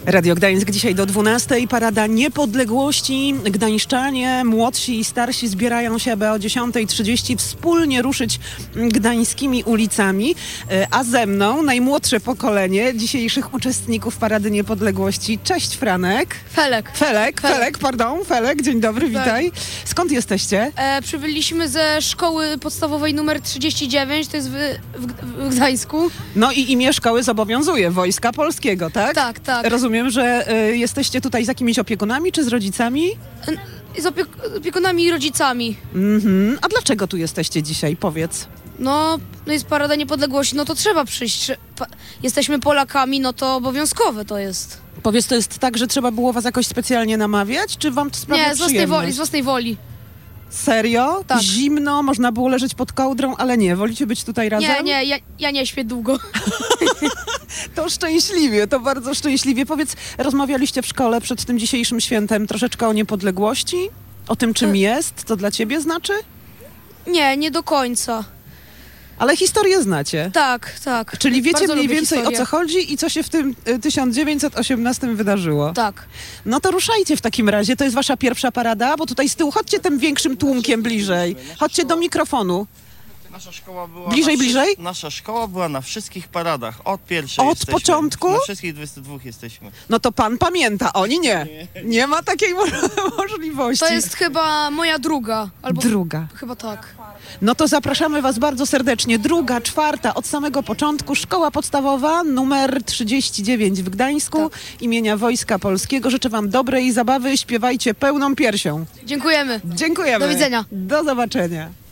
Radio Gdańsk dzisiaj do 12:00. Parada Niepodległości. Gdańszczanie, młodsi i starsi zbierają się, aby o 10:30 wspólnie ruszyć gdańskimi ulicami. A ze mną najmłodsze pokolenie dzisiejszych uczestników Parady Niepodległości. Cześć Franek. Felek, dzień dobry, witaj. Skąd jesteście? Przybyliśmy ze szkoły podstawowej numer 39, to jest w Gdańsku. No i imię szkoły zobowiązuje, Wojska Polskiego, tak? Tak. Rozumiem, że jesteście tutaj z jakimiś opiekunami czy z rodzicami? Z opiekunami i rodzicami. A dlaczego tu jesteście dzisiaj? Powiedz. No jest Parada Niepodległości, no to trzeba przyjść. Jesteśmy Polakami, no to obowiązkowe to jest. Powiedz, to jest tak, że trzeba było was jakoś specjalnie namawiać, czy wam to sprawia Nie, z własnej woli. Serio? Tak. Zimno, można było leżeć pod kołdrą, ale nie. Wolicie być tutaj razem? Nie, ja nie śpię długo. To szczęśliwie, to bardzo szczęśliwie. Powiedz, rozmawialiście w szkole przed tym dzisiejszym świętem troszeczkę o niepodległości? O tym, czym jest? Co dla ciebie znaczy? Nie do końca. Ale historię znacie. Tak. Czyli wiecie Bardzo mniej lubię więcej historię. o co chodzi i co się w tym 1918 wydarzyło. Tak. No to ruszajcie w takim razie. To jest wasza pierwsza parada, bo tutaj z tyłu, chodźcie tym większym tłumkiem bliżej. Chodźcie do mikrofonu. Nasza szkoła była Bliżej? Nasza szkoła była na wszystkich paradach, od pierwszej Od jesteśmy. początku? Na wszystkich 22 jesteśmy. No to pan pamięta, oni nie. Nie ma takiej możliwości. To jest chyba moja druga. Albo Druga. Chyba tak. No to zapraszamy was bardzo serdecznie. Druga, czwarta, od samego początku. Szkoła podstawowa numer 39 w Gdańsku imienia Wojska Polskiego. Życzę wam dobrej zabawy. Śpiewajcie pełną piersią. Dziękujemy. Dziękujemy. Do widzenia. Do zobaczenia.